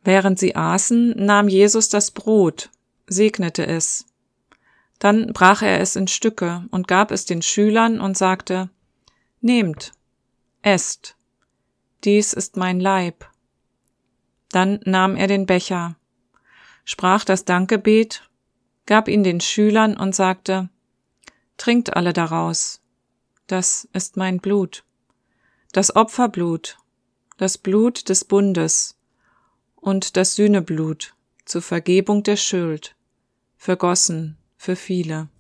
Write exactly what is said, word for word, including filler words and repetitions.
Während sie aßen, nahm Jesus das Brot, segnete es. Dann brach er es in Stücke und gab es den Schülern und sagte: Nehmt, esst, dies ist mein Leib. Dann nahm er den Becher, sprach das Dankgebet, gab ihn den Schülern und sagte: Trinkt alle daraus, das ist mein Blut, das Opferblut, das Blut des Bundes und das Sühneblut zur Vergebung der Schuld, vergossen für viele.